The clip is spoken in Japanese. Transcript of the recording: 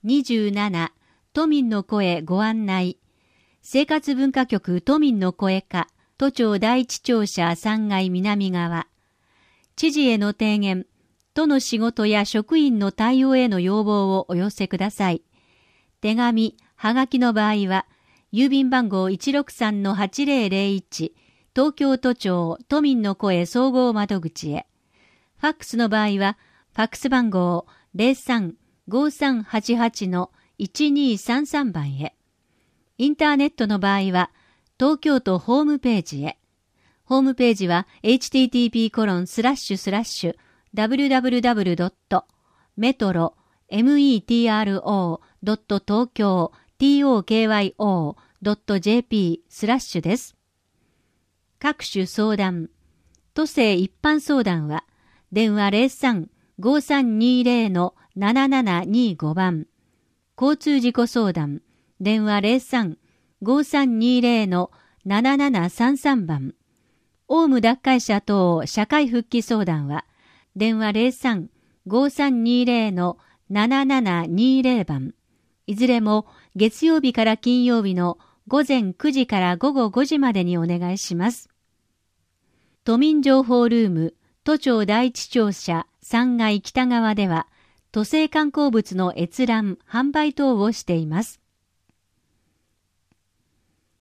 27、都民の声ご案内。生活文化局都民の声課、都庁第一庁舎3階南側。知事への提言、都の仕事や職員の対応への要望をお寄せください。手紙、はがきの場合は、郵便番号 163-8001、東京都庁都民の声総合窓口へ。ファックスの場合は、ファックス番号 03-5388-1233 番へ。インターネットの場合は、東京都ホームページへ。ホームページは http://www.metro.tokyo.jp/ です。各種相談。都政一般相談は、電話 03-5320-7725 番。交通事故相談。電話 03-5320-7733 番。オウム脱会者等社会復帰相談は、電話 03-5320-7720 番。いずれも月曜日から金曜日の午前9時から午後5時までにお願いします。都民情報ルーム、都庁第一庁舎3階北側では、都政観光物の閲覧、販売等をしています。